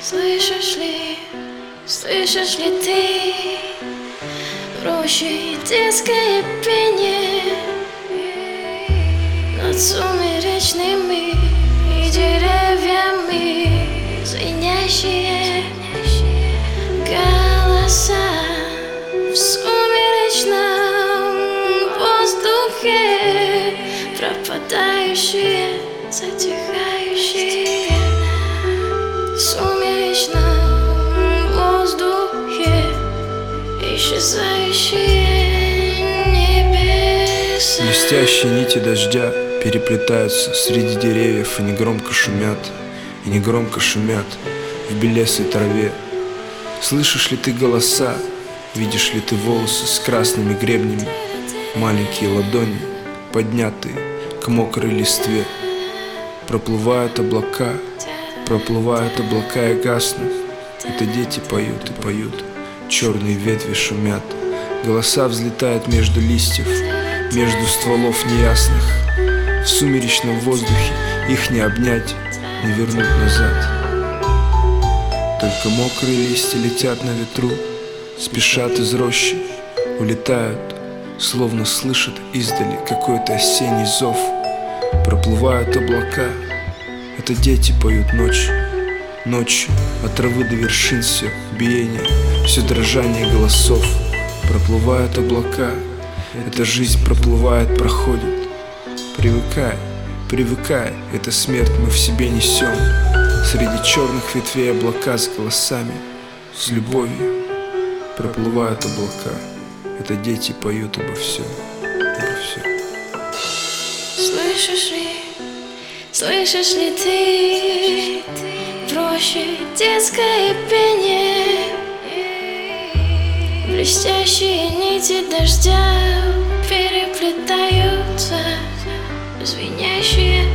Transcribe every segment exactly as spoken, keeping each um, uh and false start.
Слышишь ли, слышишь ли ты в роще детское пение над сумеречными деревьями, звенящие голоса в сумеречном воздухе, пропадающие, затихающие в сумеречном воздухе, исчезающие небеса. Блестящие нити дождя переплетаются среди деревьев и негромко шумят, и негромко шумят в белесой траве. Слышишь ли ты голоса, видишь ли ты волосы с красными гребнями, маленькие ладони, поднятые к мокрой листве. Проплывают облака, проплывают облака и гаснут. Это дети поют и поют, черные ветви шумят. Голоса взлетают между листьев, между стволов неясных. В сумеречном воздухе их не обнять, не вернуть назад. Только мокрые листья летят на ветру, спешат из рощи, улетают, словно слышат издали какой-то осенний зов. Проплывают облака, это дети поют ночью. Ночью от травы до вершин все биение, все дрожание голосов. Проплывают облака, эта жизнь проплывает, проходит. Привыкай, привыкай, это смерть мы в себе несем. Среди черных ветвей облака с голосами, с любовью. Проплывают облака, это дети поют обо всем, обо всем. Слышишь ли, слышишь ли ты в роще детское пение? Блестящие нити дождя переплетаются, звенящие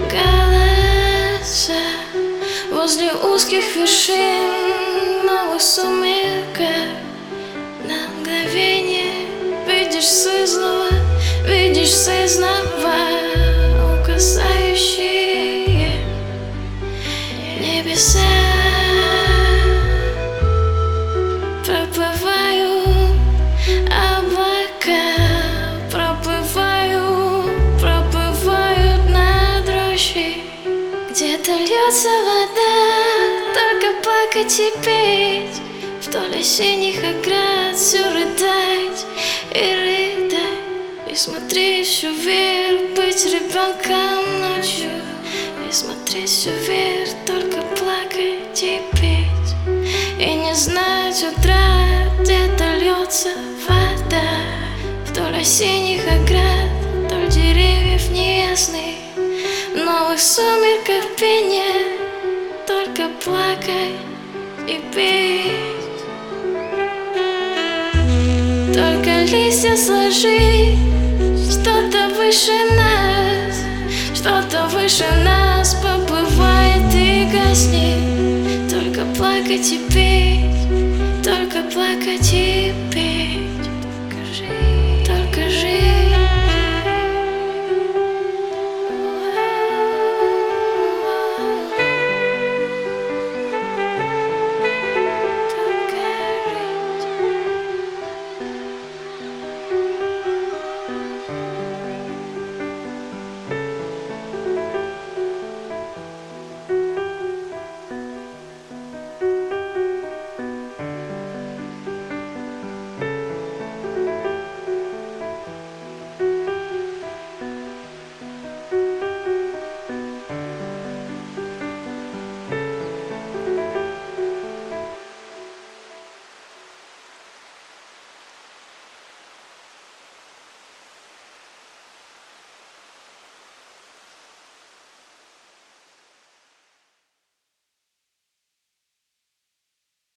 голоса возле узких вершин новых сумерках. На мгновение видишь сызново, видишь сызново угасающие небеса. Проплывают облака, проплывают, проплывают над рощей. Где-то льется вода, только плакать и петь, вдоль осенних оград все рыдать и рыдать, и смотреть все вверх, быть ребенком ночью, и смотреть все вверх, только плакать и петь, и не знать утра, где-то льется вода, вдоль осенних оград, вдоль деревьев неясных, в новых сумерках пение, только плакать и петь. Только листья сложи, что-то выше нас, что-то выше нас поплывает и гаснет. Только плакать и петь, только плакать и петь.